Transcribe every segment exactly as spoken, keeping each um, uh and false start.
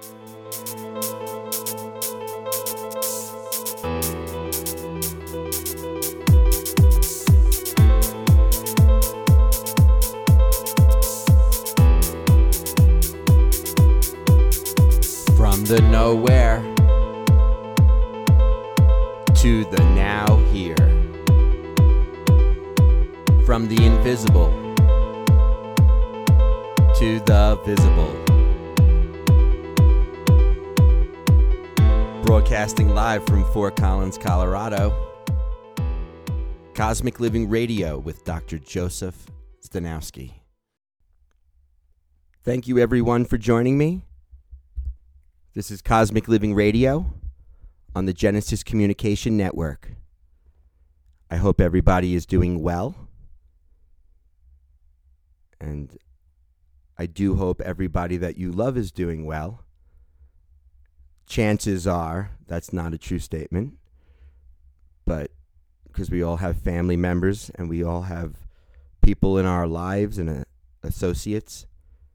From the nowhere to the now here. From the invisible to the visible. Broadcasting live from Fort Collins, Colorado. Cosmic Living Radio with Doctor Joseph Stanowski. Thank you everyone for joining me. This is Cosmic Living Radio on the Genesis Communication Network. I hope everybody is doing well. And I do hope everybody that you love is doing well. Chances are that's not a true statement, but because we all have family members and we all have people in our lives and uh, associates.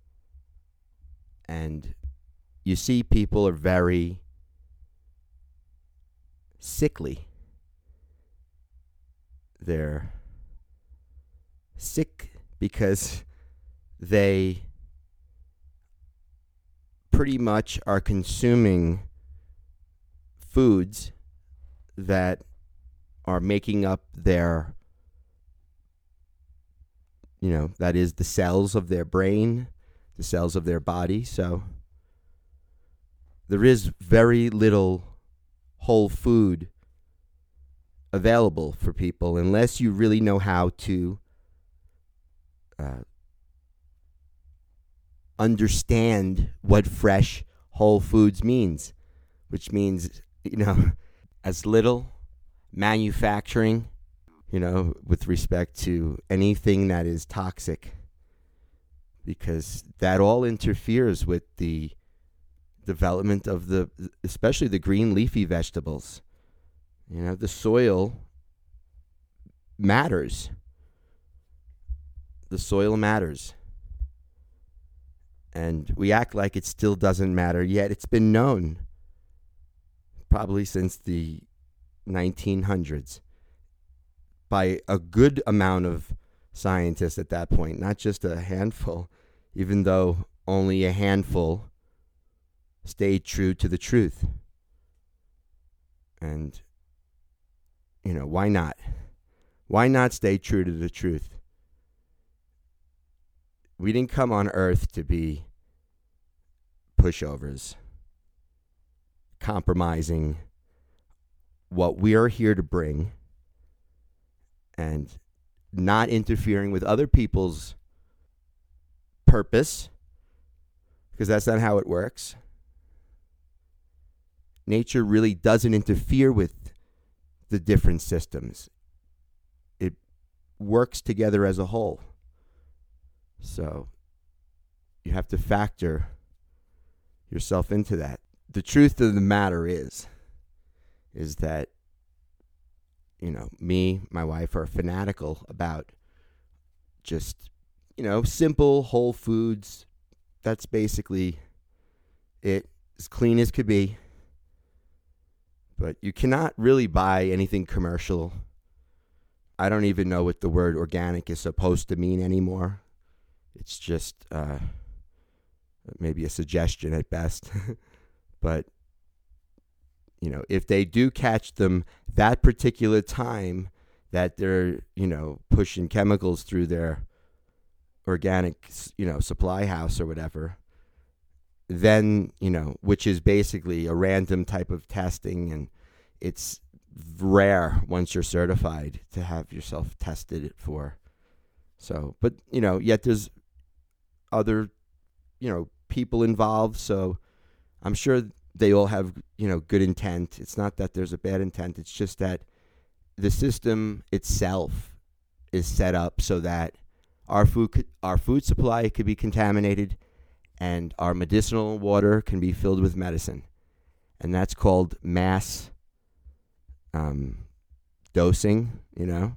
And you see, people are very sickly. They're sick because they pretty much are consuming foods that are making up their, you know, that is the cells of their brain, the cells of their body. So there is very little whole food available for people unless you really know how to uh, understand what fresh whole foods means, which means, you know, as little manufacturing, you know, with respect to anything that is toxic, because that all interferes with the development of the, especially the green leafy vegetables. You know, the soil matters. The soil matters. And we act like it still doesn't matter, yet it's been known probably since the nineteen hundreds by a good amount of scientists at that point, not just a handful, even though only a handful stayed true to the truth. And, you know, why not? Why not stay true to the truth? We didn't come on earth to be pushovers, compromising what we are here to bring and not interfering with other people's purpose, because that's not how it works. Nature really doesn't interfere with the different systems. It works together as a whole. So you have to factor yourself into that. The truth of the matter is, is that, you know, me, my wife are fanatical about just, you know, simple whole foods. That's basically it, as clean as could be. But you cannot really buy anything commercial. I don't even know what the word organic is supposed to mean anymore. It's just uh, maybe a suggestion at best. But, you know, if they do catch them that particular time that they're, you know, pushing chemicals through their organic, you know, supply house or whatever, then, you know, which is basically a random type of testing, and it's rare once you're certified to have yourself tested for. So, but, you know, yet there's other, you know, people involved, so I'm sure they all have, you know, good intent. It's not that there's a bad intent. It's just that the system itself is set up so that our food, our food supply could be contaminated, and our medicinal water can be filled with medicine. And that's called mass um, dosing, you know.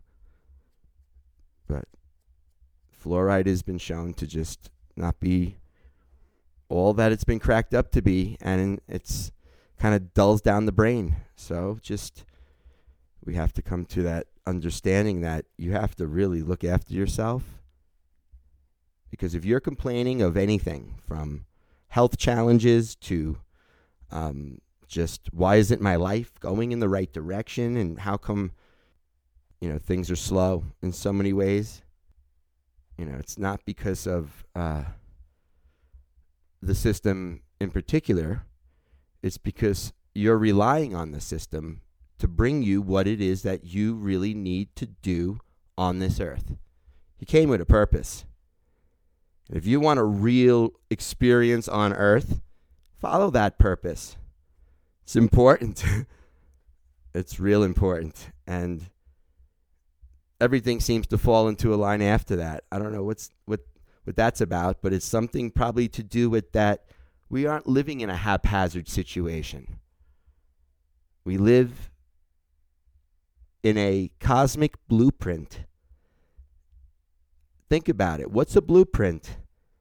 But fluoride has been shown to just not be all that it's been cracked up to be, and it's kind of dulls down the brain. So just we have to come to that understanding that you have to really look after yourself. Because if you're complaining of anything from health challenges to um, just why isn't my life going in the right direction, and how come, you know, things are slow in so many ways, you know, it's not because of uh, the system in particular. It's because you're relying on the system to bring you what it is that you really need to do on this earth. You came with a purpose. If you want a real experience on earth, follow that purpose. It's important. It's real important. And everything seems to fall into a line after that. I don't know what's what, what that's about, but it's something probably to do with that we aren't living in a haphazard situation. We live in a cosmic blueprint. Think about it. What's a blueprint?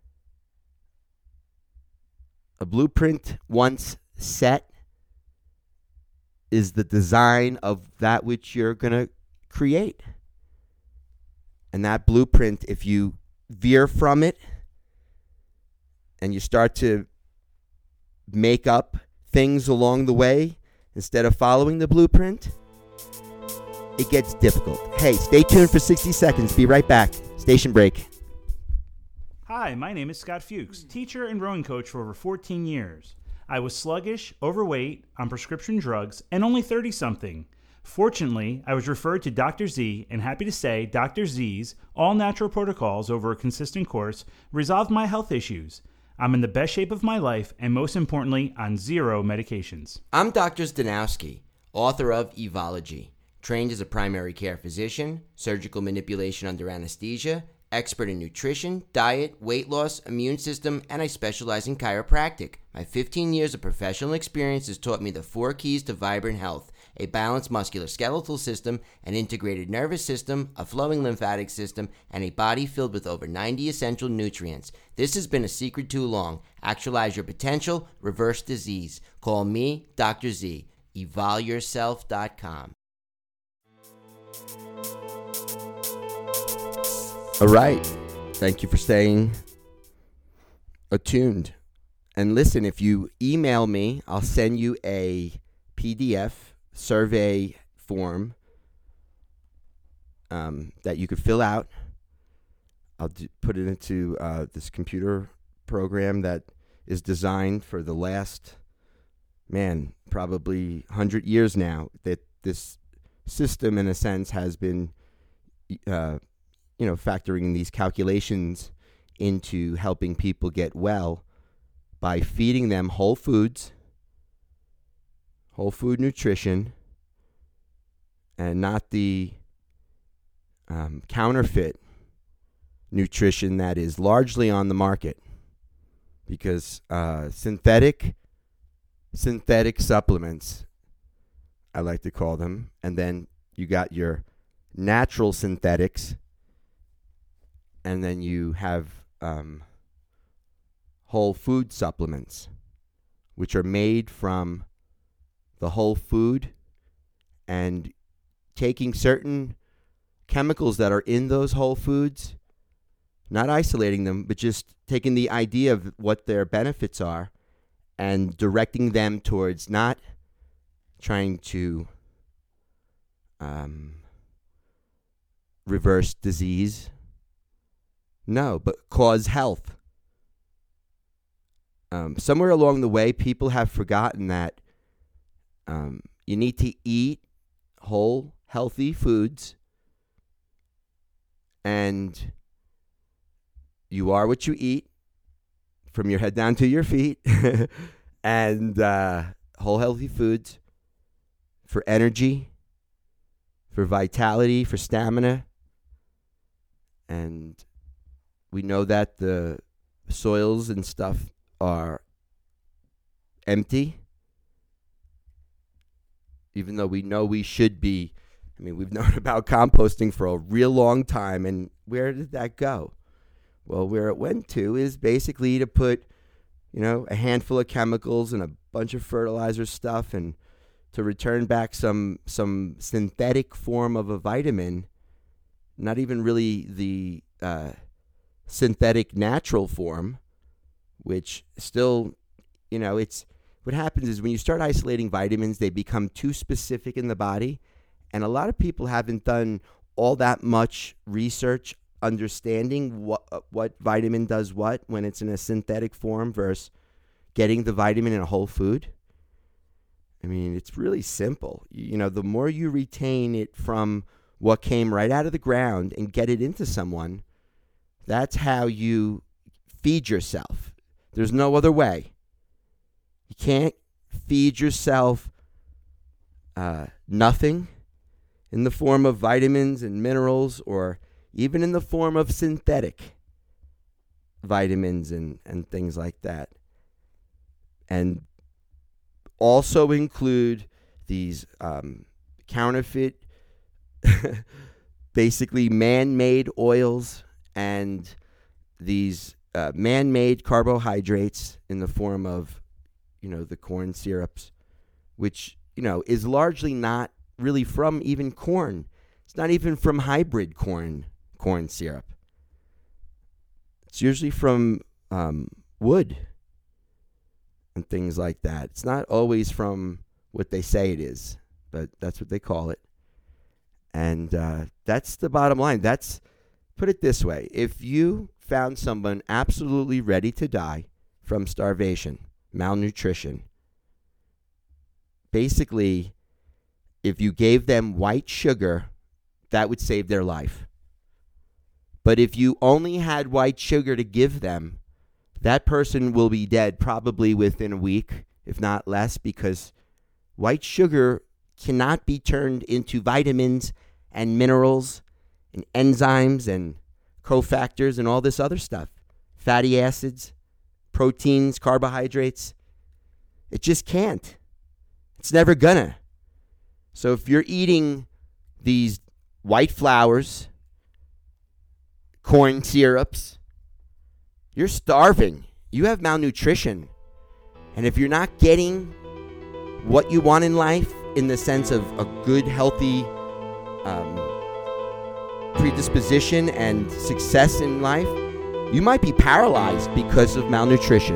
A blueprint, once set, is the design of that which you're going to create. And that blueprint, if you veer from it and you start to make up things along the way instead of following the blueprint, it gets difficult. Hey, stay tuned for sixty seconds. Be right back. Station break. Hi, my name is Scott Fuchs, teacher and rowing coach for over fourteen years. I was sluggish, overweight, on prescription drugs, and only thirty-something. Fortunately, I was referred to Doctor Z, and happy to say Doctor Z's all-natural protocols over a consistent course resolved my health issues. I'm in the best shape of my life, and most importantly, on zero medications. I'm Doctor Zdanowski, author of Evology, trained as a primary care physician, surgical manipulation under anesthesia, expert in nutrition, diet, weight loss, immune system, and I specialize in chiropractic. My fifteen years of professional experience has taught me the four keys to vibrant health: a balanced musculoskeletal system, an integrated nervous system, a flowing lymphatic system, and a body filled with over ninety essential nutrients. This has been a secret too long. Actualize your potential, reverse disease. Call me, Doctor Z, evol yourself dot com. All right. Thank you for staying attuned. And listen, if you email me, I'll send you a P D F survey form um, that you could fill out. I'll do, put it into uh, this computer program that is designed for the last, man, probably one hundred years now, that this system, in a sense, has been uh, you know, factoring these calculations into helping people get well by feeding them whole foods, whole food nutrition, and not the um, counterfeit nutrition that is largely on the market. Because uh, synthetic, synthetic supplements, I like to call them, and then you got your natural synthetics, and then you have um, whole food supplements, which are made from the whole food and taking certain chemicals that are in those whole foods, not isolating them, but just taking the idea of what their benefits are and directing them towards not trying to um, reverse disease. No, but cause health. Um, somewhere along the way, people have forgotten that um, you need to eat whole, healthy foods, and you are what you eat, from your head down to your feet, and uh, whole, healthy foods for energy, for vitality, for stamina, and we know that the soils and stuff are empty, even though we know we should be. I mean, we've known about composting for a real long time, and where did that go? Well, where it went to is basically to put you know, a handful of chemicals and a bunch of fertilizer stuff, and to return back some some synthetic form of a vitamin, not even really the uh, synthetic natural form, which still, you know, it's what happens is when you start isolating vitamins, they become too specific in the body, and a lot of people haven't done all that much research understanding what what vitamin does what when it's in a synthetic form versus getting the vitamin in a whole food. I mean, it's really simple. You know, the more you retain it from what came right out of the ground and get it into someone, that's how you feed yourself. There's no other way. You can't feed yourself uh, nothing in the form of vitamins and minerals, or even in the form of synthetic vitamins and, and things like that. And also include these um, counterfeit, basically man-made oils and these uh, man-made carbohydrates in the form of, you know, the corn syrups, which, you know, is largely not really from even corn. It's not even from hybrid corn corn syrup. It's usually from um, wood and things like that. It's not always from what they say it is, but that's what they call it. And uh, that's the bottom line. That's, put it this way. If you found someone absolutely ready to die from starvation, malnutrition, basically, if you gave them white sugar, that would save their life. But if you only had white sugar to give them, that person will be dead probably within a week, if not less, because white sugar cannot be turned into vitamins and minerals and enzymes and cofactors and all this other stuff. Fatty acids, proteins, carbohydrates. It just can't. It's never gonna. So if you're eating these white flours, corn syrups, you're starving. You have malnutrition. And if you're not getting what you want in life in the sense of a good, healthy um, predisposition and success in life, you might be paralyzed because of malnutrition.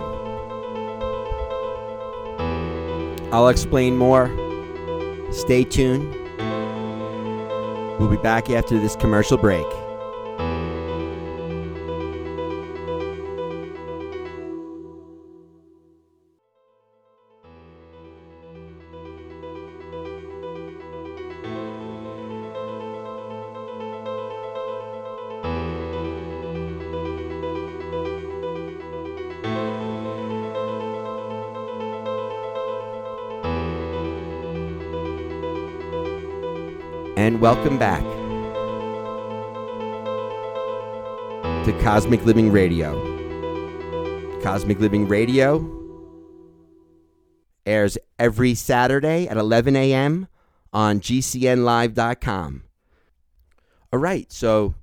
I'll explain more. Stay tuned. We'll be back after this commercial break. And welcome back to Cosmic Living Radio. Cosmic Living Radio airs every Saturday at eleven a.m. on G C N live dot com. All right, so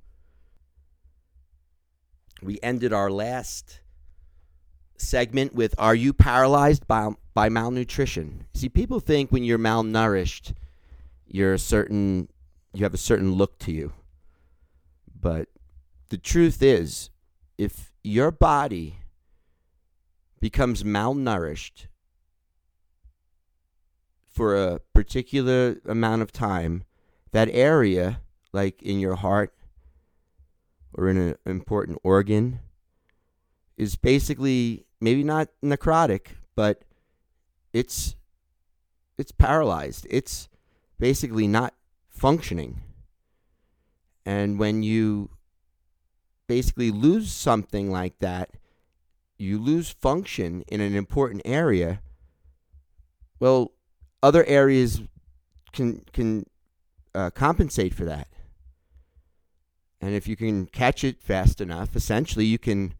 we ended our last segment with, are you paralyzed by, by malnutrition? See, people think when you're malnourished, you're a certain, you have a certain look to you. But the truth is, if your body becomes malnourished for a particular amount of time, that area, like in your heart or in an important organ, is basically maybe not necrotic, but it's it's paralyzed. It's basically not functioning. And when you basically lose something like that, you lose function in an important area, well, other areas can can uh, compensate for that. And if you can catch it fast enough, essentially you can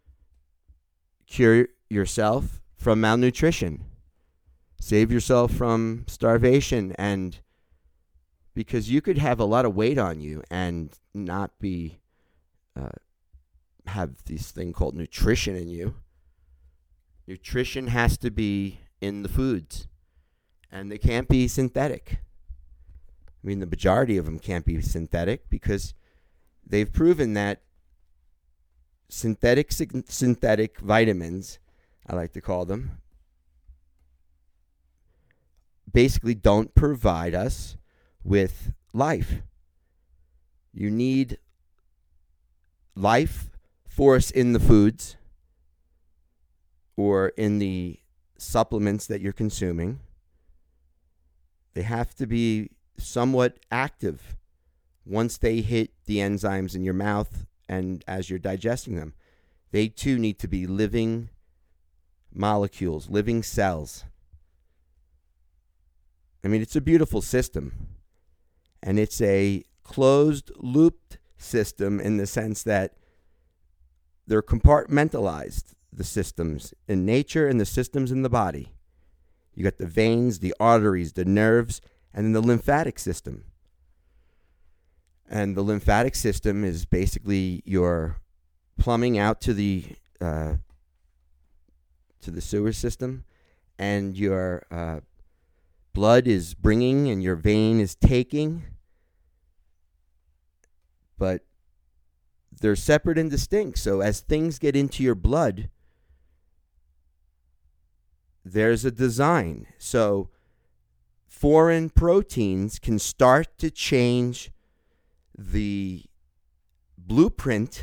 cure yourself from malnutrition, save yourself from starvation, and because you could have a lot of weight on you and not be uh, have this thing called nutrition in you. Nutrition has to be in the foods, and they can't be synthetic. I mean, the majority of them can't be synthetic because they've proven that synthetic synthetic vitamins, I like to call them, basically don't provide us with life. You need life force in the foods or in the supplements that you're consuming. They have to be somewhat active once they hit the enzymes in your mouth and as you're digesting them. They too need to be living molecules, living cells. I mean, it's a beautiful system. And it's a closed looped system in the sense that they're compartmentalized, the systems in nature and the systems in the body. You got the veins, the arteries, the nerves, and then the lymphatic system. And the lymphatic system is basically your plumbing out to the uh, to the sewer system, and your uh, blood is bringing and your vein is taking. But they're separate and distinct. So as things get into your blood, there's a design. So foreign proteins can start to change the blueprint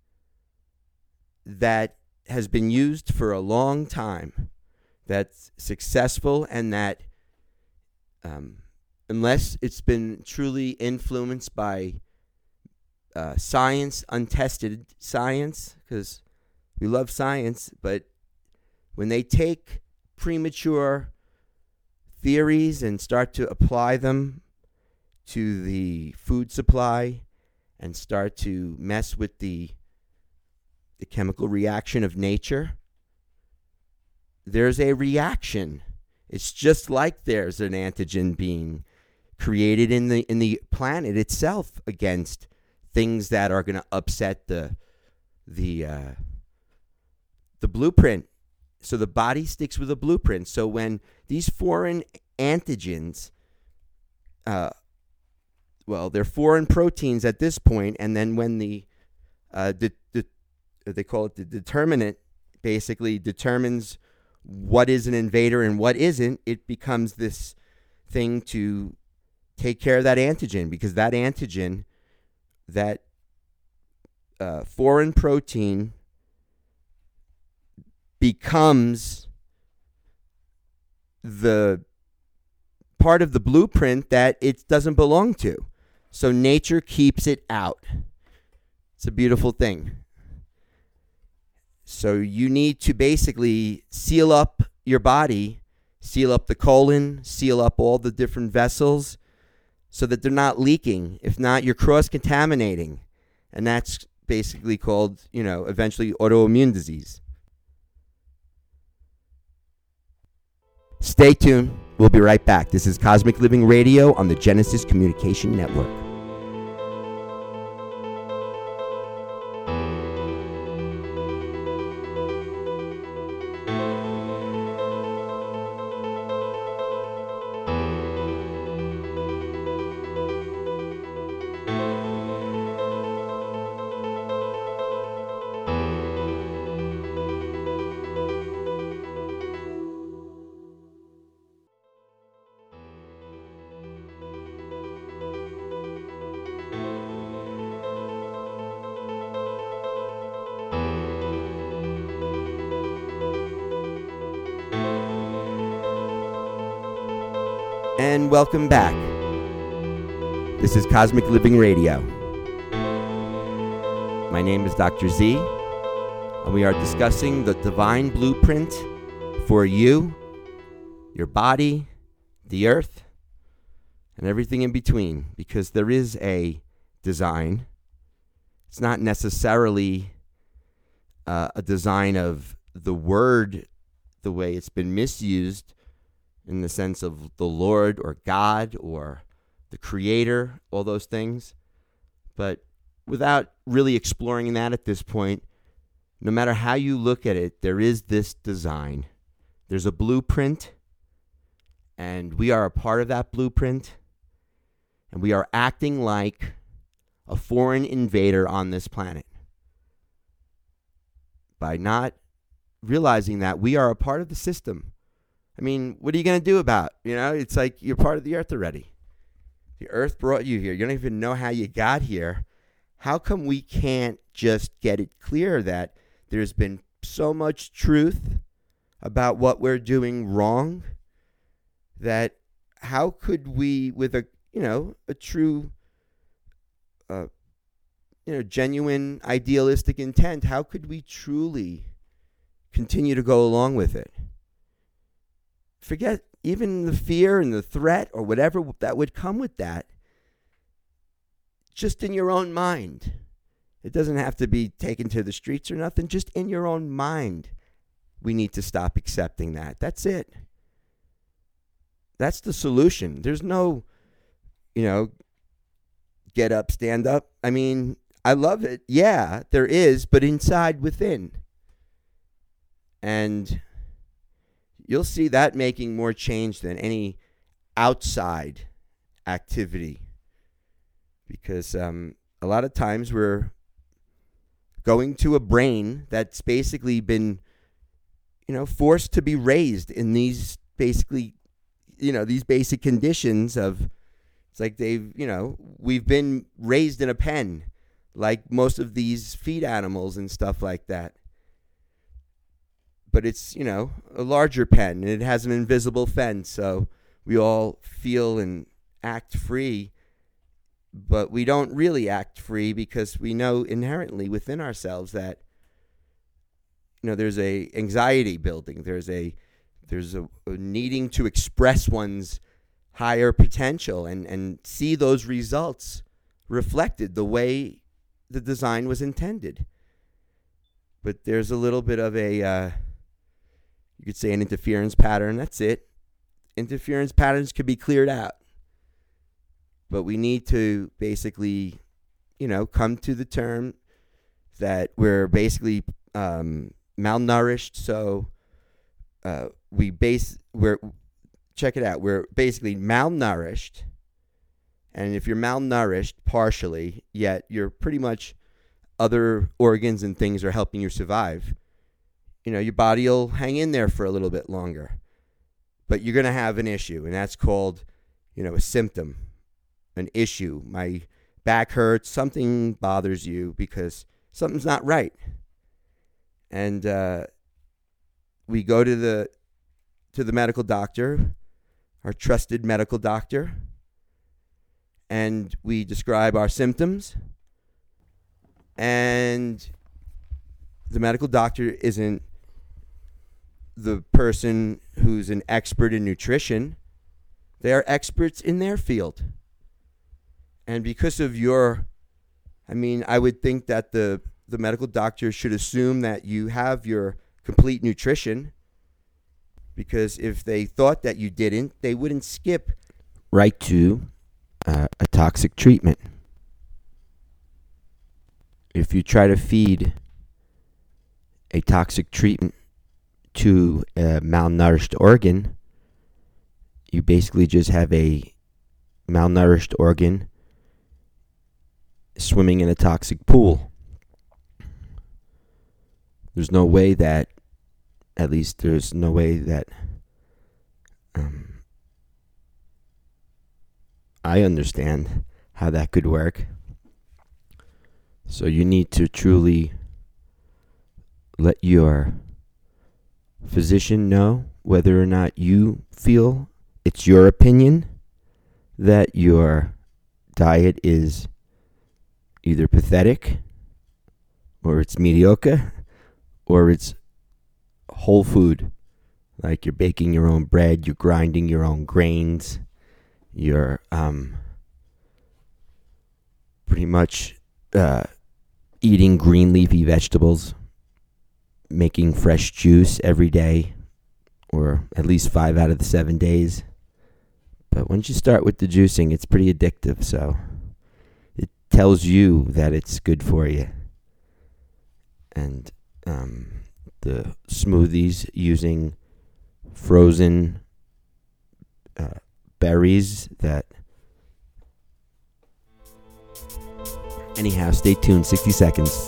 that has been used for a long time, that's successful, and that um, unless it's been truly influenced by uh, science, untested science, because we love science, but when they take premature theories and start to apply them to the food supply and start to mess with the the chemical reaction of nature, there's a reaction. It's just like there's an antigen being created in the in the planet itself against things that are going to upset the the uh, the blueprint. So the body sticks with a blueprint. So when these foreign antigens, uh, well, they're foreign proteins at this point, and then when the uh, the, the they call it the determinant basically determines what is an invader and what isn't, it becomes this thing to take care of that antigen, because that antigen, that uh, foreign protein, becomes the part of the blueprint that it doesn't belong to. So nature keeps it out. It's a beautiful thing. So you need to basically seal up your body, seal up the colon, seal up all the different vessels so that they're not leaking. If not, you're cross-contaminating. And that's basically called, you know, eventually autoimmune disease. Stay tuned. We'll be right back. This is Cosmic Living Radio on the Genesis Communication Network. And welcome back. This is Cosmic Living Radio. My name is Doctor Z, and we are discussing the divine blueprint for you, your body, the earth, and everything in between, because there is a design. It's not necessarily uh, a design of the word the way it's been misused, in the sense of the Lord or God or the Creator, all those things. But without really exploring that at this point, no matter how you look at it, there is this design. There's a blueprint, and we are a part of that blueprint, and we are acting like a foreign invader on this planet. By not realizing that we are a part of the system. I mean, what are you going to do about it? You know, it's like you're part of the earth already. The earth brought you here. You don't even know how you got here. How come we can't just get it clear that there's been so much truth about what we're doing wrong that how could we, with a, you know, a true, uh, you know, genuine idealistic intent, how could we truly continue to go along with it? Forget even the fear and the threat or whatever that would come with that. Just in your own mind. It doesn't have to be taken to the streets or nothing. Just in your own mind, we need to stop accepting that. That's it. That's the solution. There's no, you know, get up, stand up. I mean, I love it. Yeah, there is, but inside, within. And you'll see that making more change than any outside activity. Because um, a lot of times we're going to a brain that's basically been, you know, forced to be raised in these basically, you know, these basic conditions of, it's like they've, you know, we've been raised in a pen, like most of these feed animals and stuff like that. But it's, you know, a larger pen, and it has an invisible fence, so we all feel and act free. But we don't really act free because we know inherently within ourselves that, you know, there's a anxiety building. There's a there's a, a needing to express one's higher potential and, and see those results reflected the way the design was intended. But there's a little bit of a, uh, you could say an interference pattern. That's it. Interference patterns could be cleared out. But we need to basically, you know, come to the term that we're basically um, malnourished. So uh, we base, we're, check it out, we're basically malnourished. And if you're malnourished partially, yet you're pretty much other organs and things are helping you survive, you know, your body will hang in there for a little bit longer. But you're going to have an issue, and that's called, you know, a symptom. An issue. My back hurts, something bothers you because something's not right. And uh, we go to the to the medical doctor, our trusted medical doctor, and we describe our symptoms. And the medical doctor isn't the person who's an expert in nutrition. They are experts in their field. And because of your, I mean, I would think that the, the medical doctor should assume that you have your complete nutrition, because if they thought that you didn't, they wouldn't skip right to uh, a toxic treatment. If you try to feed a toxic treatment to a malnourished organ, you basically just have a malnourished organ swimming in a toxic pool. There's no way that, at least there's no way that um, I understand how that could work. So you need to truly let your physician know whether or not you feel it's your opinion that your diet is either pathetic, or it's mediocre, or it's whole food. Like you're baking your own bread, you're grinding your own grains, you're um, pretty much uh, eating green leafy vegetables, making fresh juice every day, or at least five out of the seven days. But once you start with the juicing, it's pretty addictive, so tells you that it's good for you. And um, the smoothies using frozen uh, berries that... Anyhow, stay tuned. sixty seconds.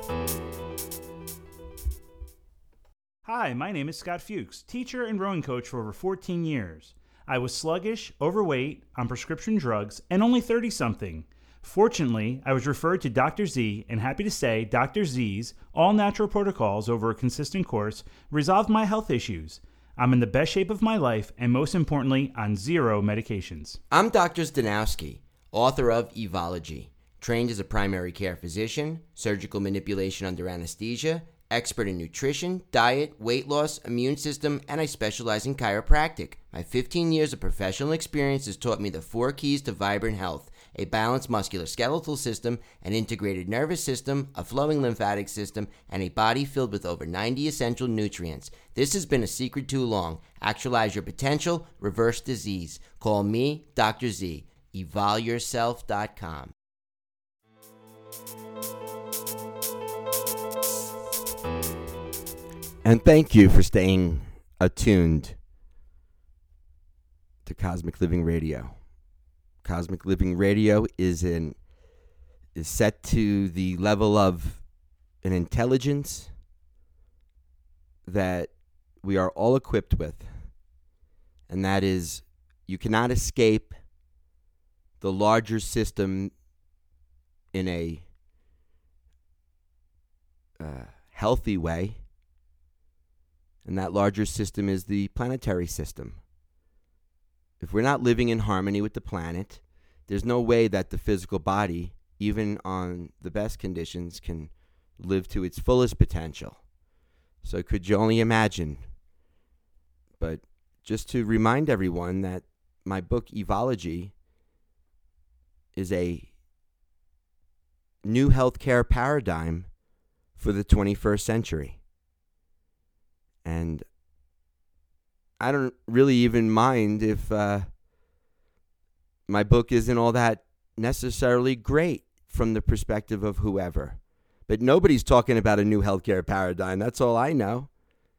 Hi, my name is Scott Fuchs, teacher and rowing coach for over fourteen years. I was sluggish, overweight, on prescription drugs, and only thirty-something. Fortunately, I was referred to Doctor Z, and happy to say Doctor Z's all-natural protocols over a consistent course resolved my health issues. I'm in the best shape of my life, and most importantly, on zero medications. I'm Doctor Zdanowski, author of Evology, trained as a primary care physician, surgical manipulation under anesthesia, expert in nutrition, diet, weight loss, immune system, and I specialize in chiropractic. My fifteen years of professional experience has taught me the four keys to vibrant health: a balanced musculoskeletal system, an integrated nervous system, a flowing lymphatic system, and a body filled with over ninety essential nutrients. This has been a secret too long. Actualize your potential, reverse disease. Call me, Doctor Z, evol yourself dot com. And thank you for staying attuned to Cosmic Living Radio. Cosmic Living Radio is in is set to the level of an intelligence that we are all equipped with. And that is, you cannot escape the larger system in a uh, healthy way. And that larger system is the planetary system. If we're not living in harmony with the planet, there's no way that the physical body, even on the best conditions, can live to its fullest potential. So could you only imagine? But just to remind everyone that my book, Evology, is a new healthcare paradigm for the twenty-first century. And I don't really even mind if uh, my book isn't all that necessarily great from the perspective of whoever. But nobody's talking about a new healthcare paradigm. That's all I know.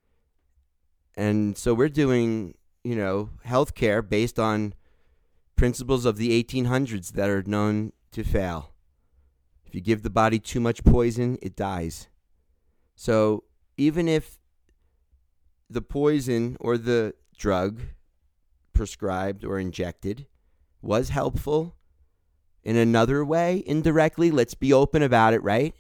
And so we're doing, you know, healthcare based on principles of the eighteen hundreds that are known to fail. If you give the body too much poison, it dies. So even if the poison or the drug prescribed or injected was helpful in another way, indirectly, let's be open about it, right?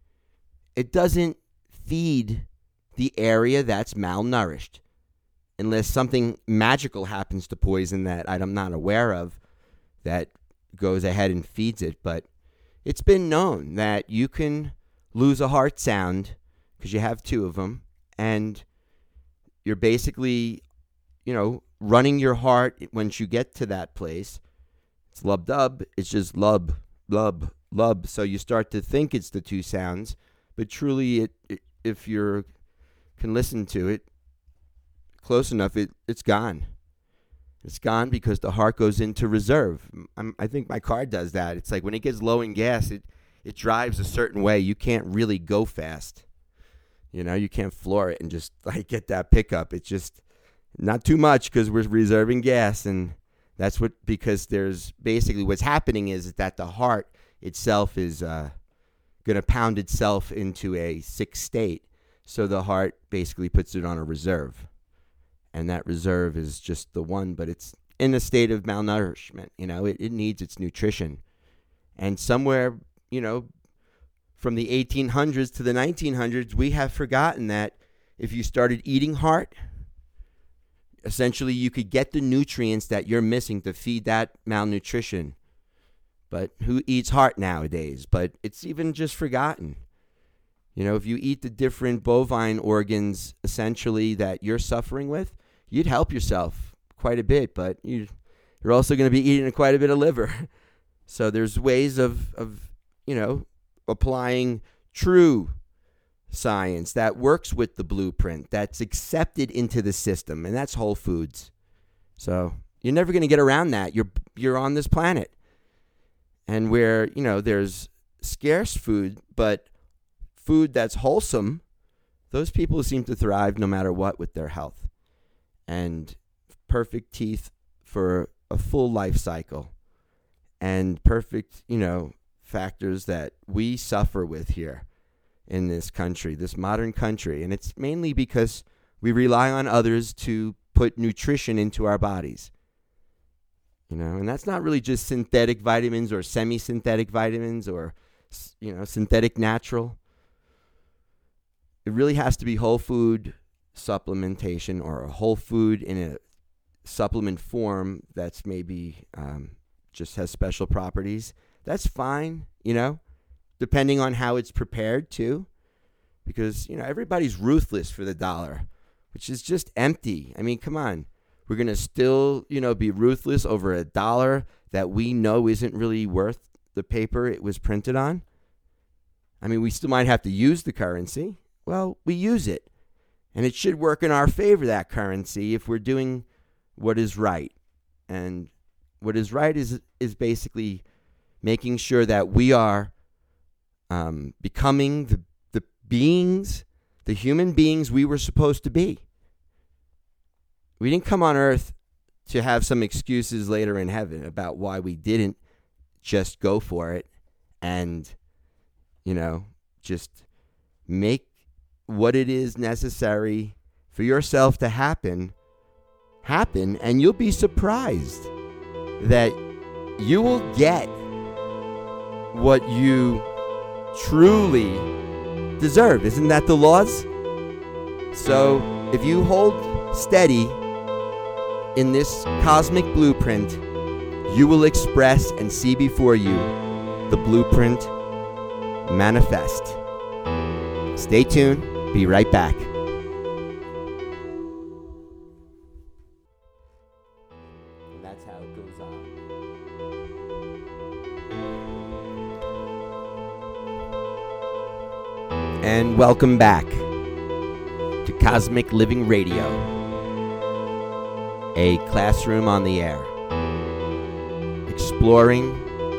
It doesn't feed the area that's malnourished. Unless something magical happens to poison that I'm not aware of that goes ahead and feeds it. But it's been known that you can lose a heart sound because you have two of them, and you're basically, you know, running your heart once you get to that place. It's lub-dub. It's just lub, lub, lub. So you start to think it's the two sounds, but truly, it, it if you can listen to it close enough, it it's gone. It's gone because the heart goes into reserve. I'm, I think my car does that. It's like when it gets low in gas, it it drives a certain way. You can't really go fast. You know, you can't floor it and just like get that pickup. It's just not too much because we're reserving gas. And that's what, because there's basically what's happening is that the heart itself is uh, going to pound itself into a sick state. So the heart basically puts it on a reserve. And that reserve is just the one, but it's in a state of malnourishment. You know, it, it needs its nutrition. And somewhere, you know, from the eighteen hundreds to the nineteen hundreds, we have forgotten that if you started eating heart, essentially you could get the nutrients that you're missing to feed that malnutrition. But who eats heart nowadays? But it's even just forgotten. You know, if you eat the different bovine organs essentially that you're suffering with, you'd help yourself quite a bit, but you, you're also going to be eating quite a bit of liver. So there's ways of, of, you know, applying true science that works with the blueprint, that's accepted into the system, and that's whole foods. So you're never going to get around that. You're you're on this planet, and where, you know, there's scarce food, but food that's wholesome, those people seem to thrive no matter what with their health. And perfect teeth for a full life cycle. And perfect, you know, factors that we suffer with here in this country, this modern country. And it's mainly because we rely on others to put nutrition into our bodies. You know, and that's not really just synthetic vitamins or semi-synthetic vitamins or, you know, synthetic natural. It really has to be whole food supplementation or a whole food in a supplement form that's maybe um, just has special properties. That's fine, you know, depending on how it's prepared too. Because, you know, everybody's ruthless for the dollar, which is just empty. I mean, come on. We're going to still, you know, be ruthless over a dollar that we know isn't really worth the paper it was printed on. I mean, we still might have to use the currency. Well, we use it. And it should work in our favor, that currency, if we're doing what is right. And what is right is is basically making sure that we are um, becoming the, the beings, the human beings we were supposed to be. We didn't come on earth to have some excuses later in heaven about why we didn't just go for it and, you know, just make what it is necessary for yourself to happen, happen, and you'll be surprised that you will get what you truly deserve. Isn't that the laws? So if you hold steady in this cosmic blueprint, you will express and see before you the blueprint manifest. Stay tuned. Be right back. And that's how it goes on. And welcome back to Cosmic Living Radio. A classroom on the air, exploring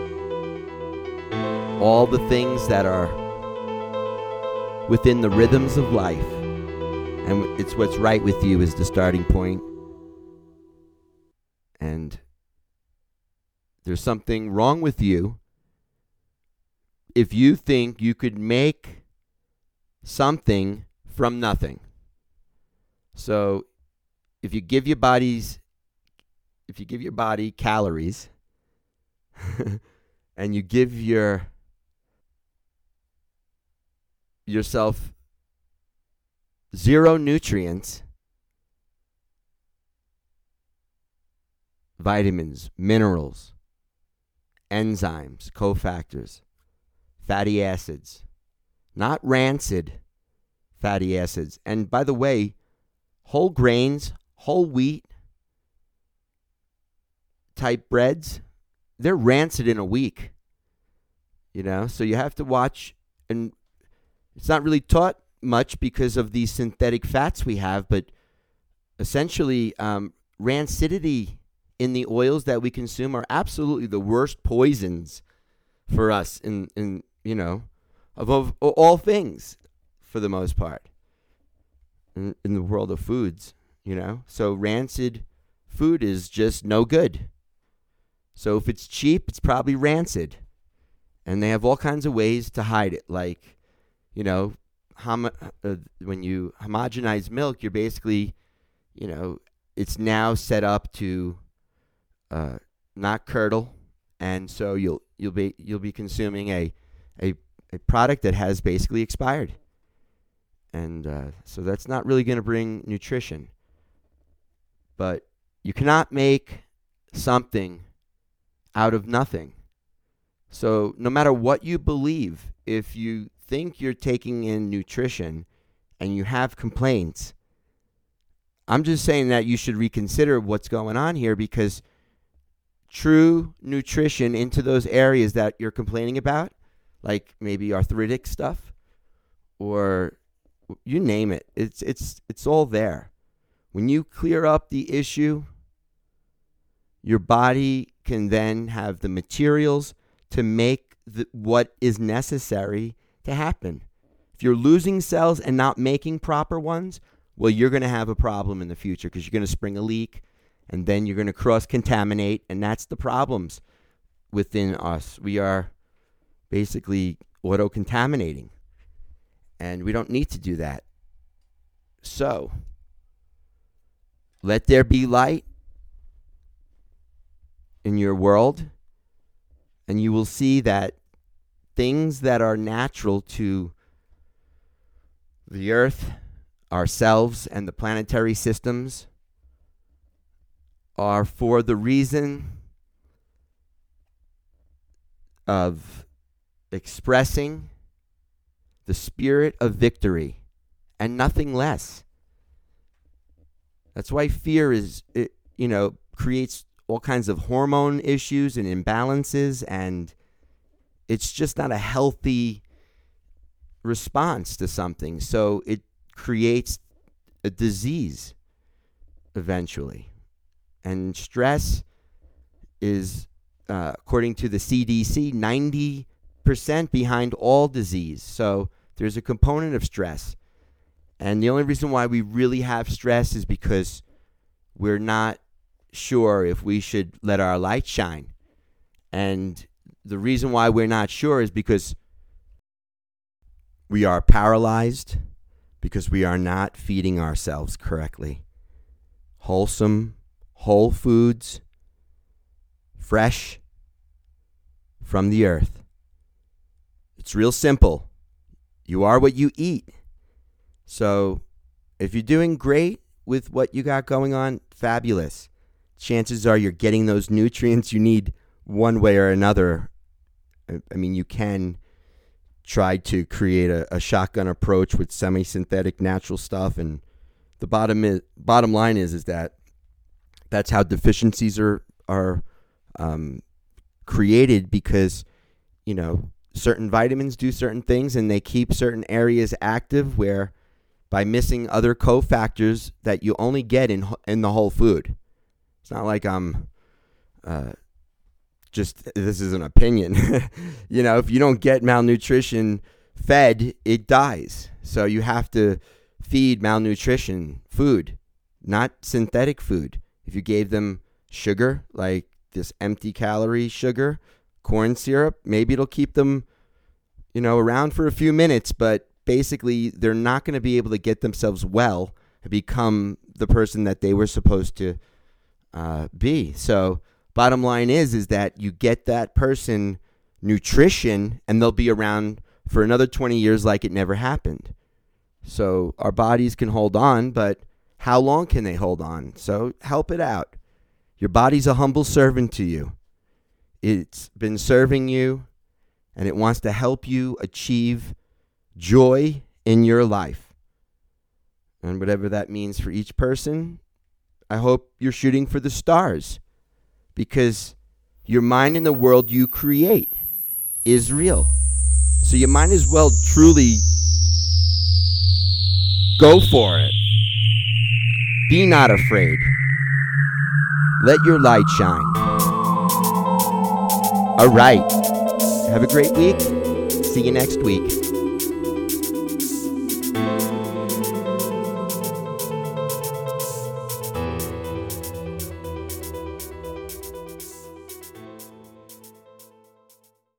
all the things that are within the rhythms of life, and it's what's right with you is the starting point. And there's something wrong with you if you think you could make something from nothing. So if you give your bodies, if you give your body calories, and you give your yourself zero nutrients, vitamins, minerals, enzymes, cofactors, fatty acids, not rancid fatty acids. And by the way, whole grains, whole wheat type breads, they're rancid in a week. You know, so you have to watch, and it's not really taught much because of these synthetic fats we have, but essentially um, rancidity in the oils that we consume are absolutely the worst poisons for us in, in you know, of, of all things for the most part in, in the world of foods, you know. So rancid food is just no good. So if it's cheap, it's probably rancid. And they have all kinds of ways to hide it, like, you know, homo- uh, when you homogenize milk, you're basically, you know, it's now set up to uh, not curdle, and so you'll you'll be you'll be consuming a a, a product that has basically expired, and uh, so that's not really going to bring nutrition. But you cannot make something out of nothing. So no matter what you believe, if you think you're taking in nutrition and you have complaints, I'm just saying that you should reconsider what's going on here, because true nutrition into those areas that you're complaining about, like maybe arthritic stuff or you name it, it's it's it's all there. When you clear up the issue, your body can then have the materials to make the, what is necessary to happen. If you're losing cells and not making proper ones, well, you're going to have a problem in the future because you're going to spring a leak, and then you're going to cross-contaminate, and that's the problems within us. We are basically auto-contaminating, and we don't need to do that. So, let there be light in your world, and you will see that things that are natural to the earth, ourselves, and the planetary systems are for the reason of expressing the spirit of victory and nothing less. That's why fear is, it, you know, creates all kinds of hormone issues and imbalances, and it's just not a healthy response to something. So it creates a disease eventually. And stress is, uh, according to the C D C, ninety percent behind all disease. So there's a component of stress. And the only reason why we really have stress is because we're not sure if we should let our light shine. And the reason why we're not sure is because we are paralyzed, because we are not feeding ourselves correctly. Wholesome, whole foods, fresh from the earth. It's real simple. You are what you eat. So if you're doing great with what you got going on, fabulous. Chances are you're getting those nutrients you need one way or another. I mean, you can try to create a, a shotgun approach with semi-synthetic natural stuff, and the bottom is, bottom line is is that that's how deficiencies are are um, created, because you know certain vitamins do certain things, and they keep certain areas active where by missing other cofactors that you only get in in the whole food. It's not like I'm uh, just, this is an opinion. You know, if you don't get malnutrition fed, it dies. So you have to feed malnutrition food, not synthetic food. If you gave them sugar, like this empty calorie sugar, corn syrup, maybe it'll keep them, you know, around for a few minutes, but basically they're not going to be able to get themselves well and become the person that they were supposed to uh, be. So bottom line is, is that you get that person nutrition and they'll be around for another twenty years like it never happened. So our bodies can hold on, but how long can they hold on? So help it out. Your body's a humble servant to you. It's been serving you, and it wants to help you achieve joy in your life. And whatever that means for each person, I hope you're shooting for the stars, because your mind in the world you create is real. So you might as well truly go for it. Be not afraid. Let your light shine. All right. Have a great week. See you next week.